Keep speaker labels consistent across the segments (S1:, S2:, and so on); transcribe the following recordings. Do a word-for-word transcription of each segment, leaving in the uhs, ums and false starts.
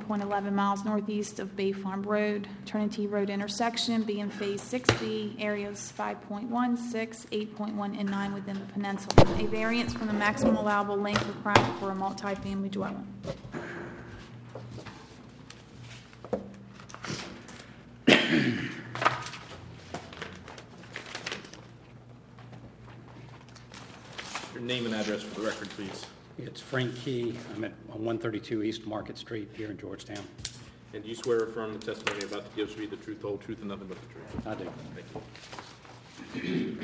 S1: point one one miles northeast of Bay Farm Road, Trinity Road intersection, B in Phase six B, areas five point one, six, eight point one, and nine within the peninsula. A variance from the maximum allowable length requirement for a multifamily dwelling.
S2: Your name and address for the record, please.
S3: It's Frank Key. I'm at one thirty-two East Market Street here in Georgetown.
S2: And do you swear or affirm the testimony you're about to give to be the truth, the whole truth, and nothing but the truth?
S3: I do.
S2: Thank you.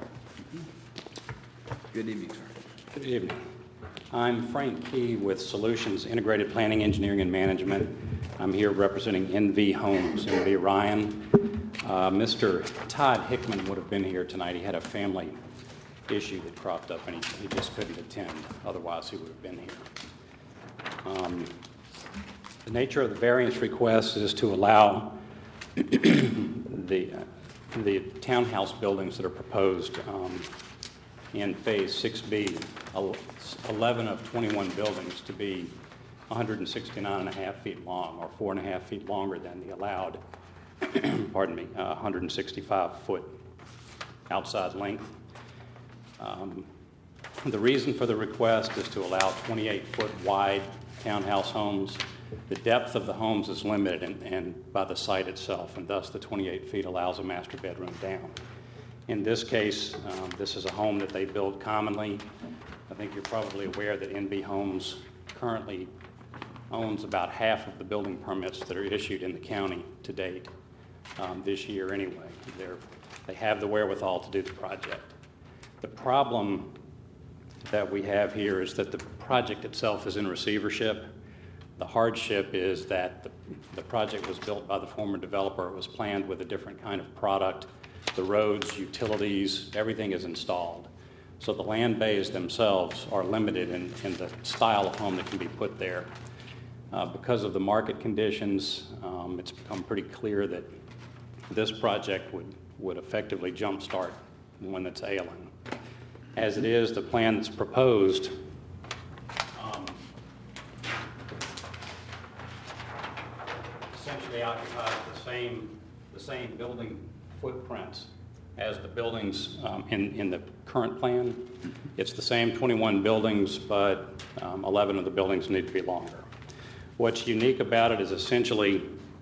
S4: Good evening, sir.
S3: Good evening. I'm Frank Key with Solutions Integrated Planning, Engineering, and Management. I'm here representing N V Homes, N V Ryan. Uh, Mister Todd Hickman would have been here tonight. He had a family issue that cropped up, and he, he just couldn't attend. Otherwise, he would have been here. Um, the nature of the variance request is to allow the uh, the townhouse buildings that are proposed um, in Phase six B, eleven of twenty-one buildings, to be one hundred sixty-nine and a half feet long, or four and a half feet longer than the allowed, pardon me, uh, one hundred sixty-five foot outside length. Um, the reason for the request is to allow twenty-eight foot wide townhouse homes. The depth of the homes is limited and, and by the site itself, and thus the twenty-eight feet allows a master bedroom down. In this case, um, this is a home that they build commonly. I think you're probably aware that N V Homes currently owns about half of the building permits that are issued in the county to date, um, this year anyway. They're, they have the wherewithal to do the project. The problem that we have here is that the project itself is in receivership. The hardship is that the, the project was built by the former developer. It was planned with a different kind of product. The roads, utilities, everything is installed. So the land bays themselves are limited in, in the style of home that can be put there. Uh, because of the market conditions, um, it's become pretty clear that this project would, would effectively jumpstart one that's ailing. As it is, the plan that's proposed um, essentially occupies the same, the same building footprints as the buildings um, in, in the current plan. It's the same twenty-one buildings, but um, eleven of the buildings need to be longer. What's unique about it is essentially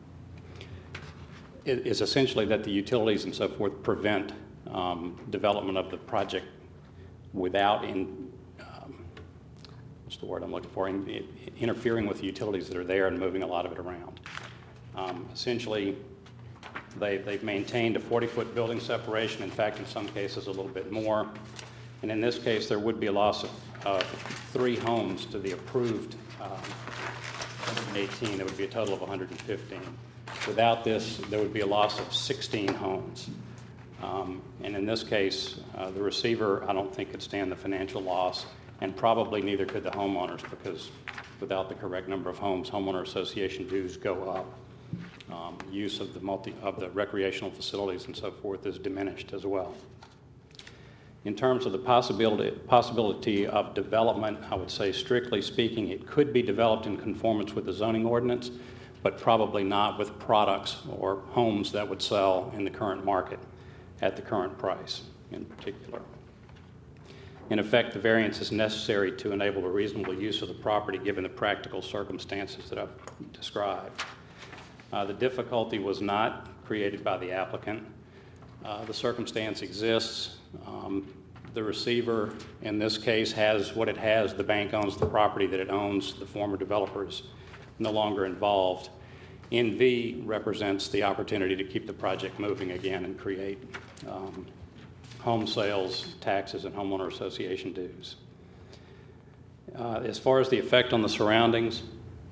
S3: is essentially that the utilities and so forth prevent um, development of the project without in, um, what's the word I'm looking for, in, in, interfering with the utilities that are there and moving a lot of it around. Um, essentially, they, they've maintained a forty-foot building separation, in fact, in some cases a little bit more. And in this case, there would be a loss of uh, three homes to the approved um, one hundred eighteen. There would be a total of one hundred fifteen. Without this, there would be a loss of sixteen homes. Um, and in this case, uh, the receiver, I don't think, could stand the financial loss, and probably neither could the homeowners, because without the correct number of homes, homeowner association dues go up. Um, use of the multi of the recreational facilities and so forth is diminished as well. In terms of the possibility possibility of development, I would say, strictly speaking, it could be developed in conformance with the zoning ordinance, but probably not with products or homes that would sell in the current market at the current price in particular. In effect, the variance is necessary to enable a reasonable use of the property given the practical circumstances that I've described. Uh, the difficulty was not created by the applicant. Uh, the circumstance exists. Um, the receiver, in this case, has what it has. The bank owns the property that it owns. The former developer is no longer involved. N V represents the opportunity to keep the project moving again and create um, home sales, taxes, and homeowner association dues. Uh, as far as the effect on the surroundings,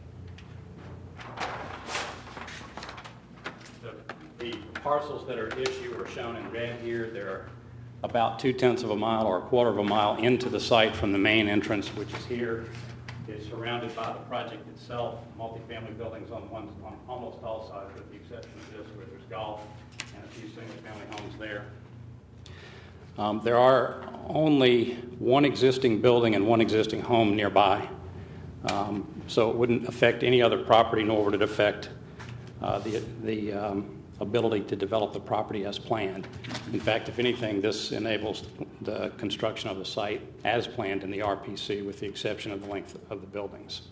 S3: the, the parcels that are issued are shown in red here. They're about two-tenths of a mile or a quarter of a mile into the site from the main entrance, which is here. It's surrounded by the project itself, multifamily buildings on, one, on almost all sides, with the exception of this, where there's golf and a few single-family homes there. Um, there are only one existing building and one existing home nearby. Um, so it wouldn't affect any other property, nor would it affect uh, the, the um, ability to develop the property as planned. In fact, if anything, this enables the construction of the site as planned in the R P C, with the exception of the length of the buildings.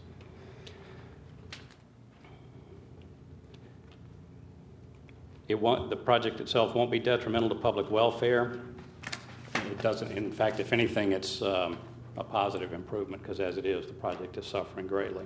S3: It won't, the project itself won't be detrimental to public welfare. It doesn't, in fact, if anything, it's um, a positive improvement, because as it is, the project is suffering greatly.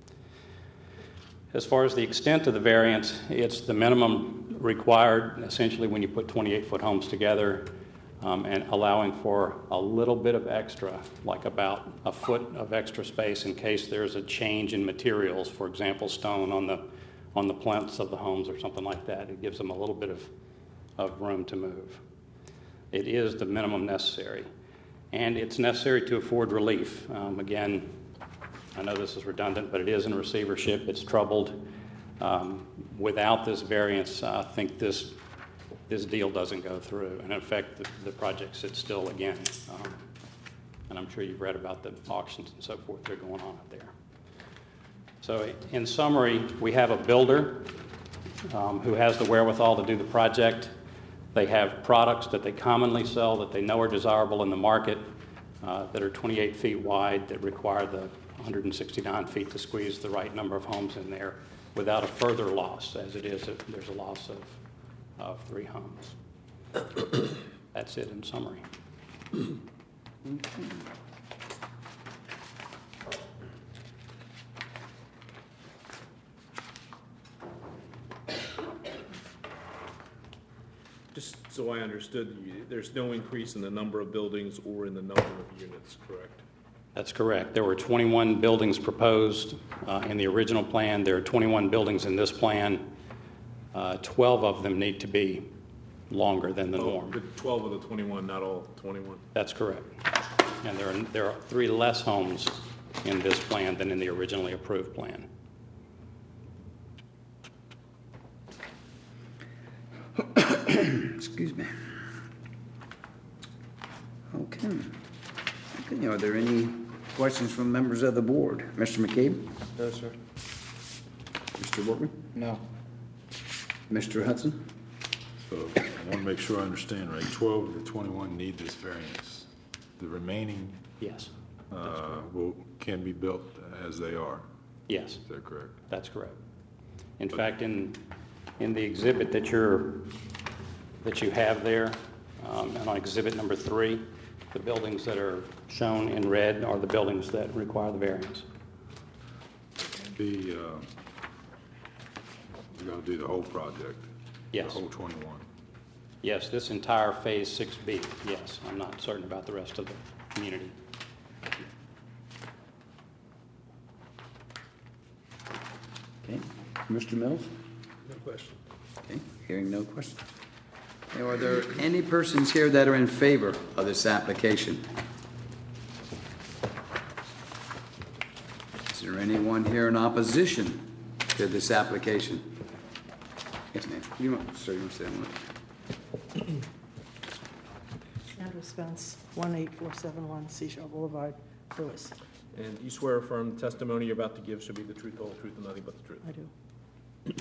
S3: As far as the extent of the variance, it's the minimum required, essentially, when you put twenty-eight foot homes together, um, and allowing for a little bit of extra, like about a foot of extra space in case there's a change in materials, for example, stone on the on the plinths of the homes or something like that. It gives them a little bit of, of room to move. It is the minimum necessary, and it's necessary to afford relief. Um, again, I know this is redundant, but it is in receivership. It's troubled. Um, without this variance, I think this this deal doesn't go through, and in effect, the, the project sits still again. Um, and I'm sure you've read about the auctions and so forth that are going on out there. So, in summary, we have a builder um, who has the wherewithal to do the project. They have products that they commonly sell that they know are desirable in the market, uh, that are twenty-eight feet wide, that require the one hundred sixty-nine feet to squeeze the right number of homes in there without a further loss, as it is if there's a loss of, of three homes. That's it in summary.
S2: Just so I understood, you- there's no increase in the number of buildings or in the number of units, correct?
S3: That's correct. There were twenty-one buildings proposed uh, in the original plan. There are twenty-one buildings in this plan. Uh, twelve of them need to be longer than the
S2: Oh,
S3: norm.
S2: but twelve of the twenty-one, not all twenty-one?
S3: That's correct. And there are, there are three less homes in this plan than in the originally approved plan.
S4: Excuse me. Okay. Okay, are there any questions from members of the board? Mister McCabe?
S5: No, sir.
S4: Mister Workman?
S5: No.
S4: Mister Hudson?
S6: So I want to make sure I understand, right? twelve of the twenty-one need this variance. The remaining
S3: Yes.
S6: uh, will, can be built as they are.
S3: Yes.
S6: Is that correct?
S3: That's correct. In fact, in, in the exhibit that you're, that you have there, um, and on exhibit number three, the buildings that are shown in red are the buildings that require the variance.
S6: The, uh, we're going to do the whole project?
S3: Yes.
S6: The whole twenty-one?
S3: Yes, this entire Phase six B, yes. I'm not certain about the rest of the community.
S4: Okay. Mister Mills?
S2: No question.
S4: Okay, hearing no questions. Okay, are there any persons here that are in favor of this application? Is there anyone here in opposition to this application? Yes, ma'am. You want, sir, you want to say one?
S7: Sandra Spence, one eight four seven one Seashore Boulevard, Lewis.
S2: And you swear affirm the testimony you're about to give should be the truth, the whole truth, and nothing but the truth?
S7: I do.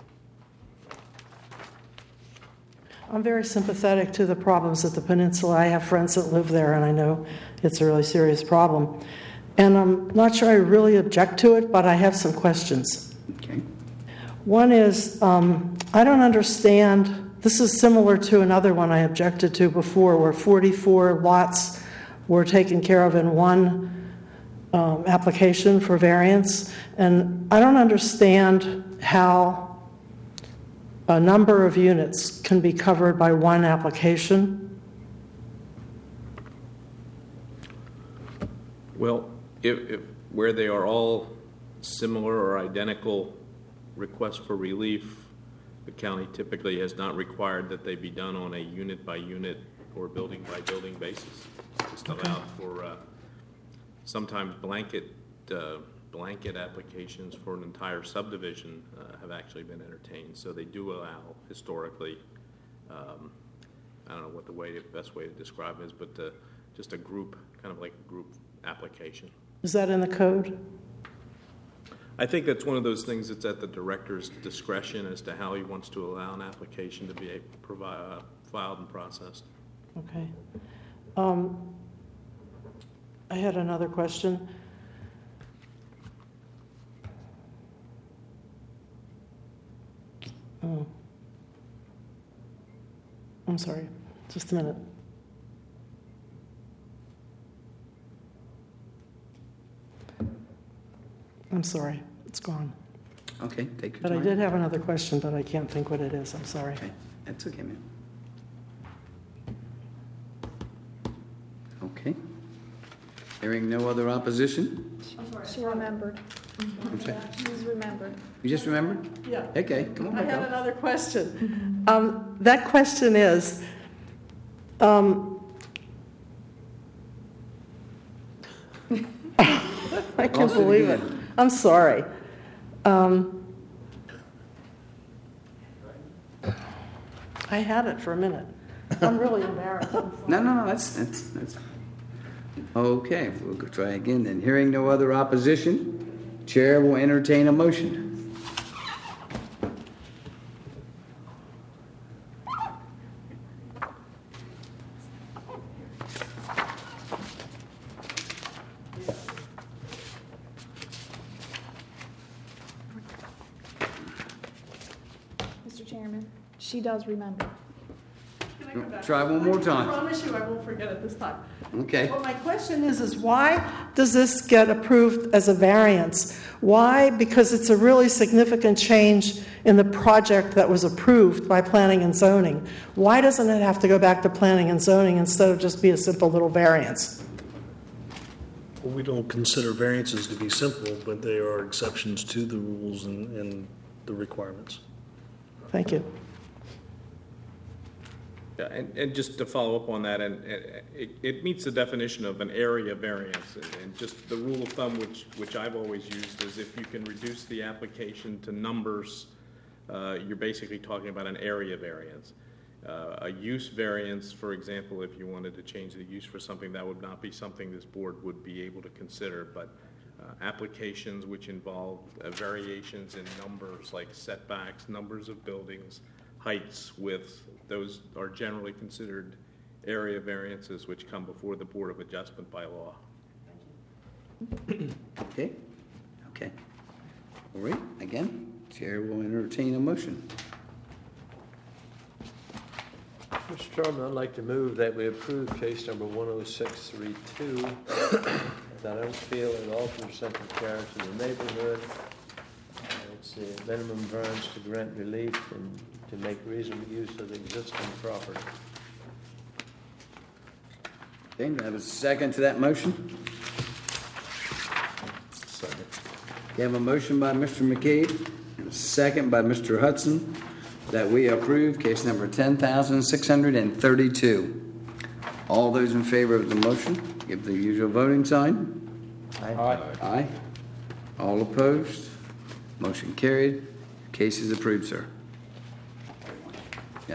S7: I'm very sympathetic to the problems at the peninsula. I have friends that live there, and I know it's a really serious problem. And I'm not sure I really object to it, but I have some questions.
S4: Okay.
S7: One is, um, I don't understand, this is similar to another one I objected to before, where forty-four lots were taken care of in one um, application for variance. And I don't understand how a number of units can be covered by one application.
S2: Well, if, if, where they are all similar or identical requests for relief, the county typically has not required that they be done on a unit-by-unit or building-by-building basis. Just allowed for uh, sometimes blanket uh, blanket applications for an entire subdivision uh, have actually been entertained. So they do allow historically, um, I don't know what the way, best way to describe it is, but uh, just a group, kind of like a group application.
S7: Is that in the code?
S2: I think that's one of those things that's at the director's discretion as to how he wants to allow an application to be provi- uh, filed and processed.
S7: Okay. Um, I had another question. Oh. I'm sorry, just a minute. I'm sorry, it's gone.
S4: Okay, take your
S7: But
S4: time.
S7: I did have another question, but I can't think what it is, I'm sorry.
S4: Okay, that's okay, ma'am. Okay. Hearing no other opposition?
S1: She remembered.
S4: I'm sorry.
S1: She's remembered.
S4: You just remembered?
S7: Yeah.
S4: Okay, come on
S7: I
S4: back
S7: had
S4: up.
S7: another question. Um, That question is, um, I can't
S4: Ask it
S7: believe it.
S4: again.
S7: I'm sorry. Um, I had it for a minute. I'm really embarrassed. I'm sorry.
S4: No, no, no, that's, that's, that's. Okay, we'll go try again then. Hearing no other opposition, Chair will entertain a motion.
S1: Mister Chairman, she does remember.
S7: Can I go back?
S4: Try one more time.
S7: I promise you I won't forget it this time.
S4: Okay.
S7: Well, my question is, is why does this get approved as a variance? Why? Because it's a really significant change in the project that was approved by planning and zoning. Why doesn't it have to go back to planning and zoning instead of just be a simple little variance?
S5: Well, we don't consider variances to be simple, but they are exceptions to the rules and, and the requirements.
S7: Thank you.
S2: Yeah, and, and just to follow up on that, and, and it, it meets the definition of an area variance, and, and just the rule of thumb, which which I've always used, is if you can reduce the application to numbers, uh, you're basically talking about an area variance. Uh, a use variance, for example, if you wanted to change the use for something, that would not be something this board would be able to consider, but uh, applications which involve uh, variations in numbers like setbacks, numbers of buildings, heights, width, those are generally considered area variances which come before the Board of Adjustment by law.
S4: Okay, okay. All right, again, Chair will entertain a motion.
S8: Mister Chairman, I'd like to move that we approve case number one oh six three two. That I don't feel it alters central character of the neighborhood. Uh, It's the minimum variance to grant relief and to make reasonable use of the existing property.
S4: Okay, do I have a second to that motion?
S8: Second.
S4: We have a motion by Mister McCabe and a second by Mister Hudson that we approve case number ten thousand six hundred thirty-two. All those in favor of the motion, give the usual voting sign.
S8: Aye.
S4: Aye. All opposed? Motion carried. Case is approved, sir.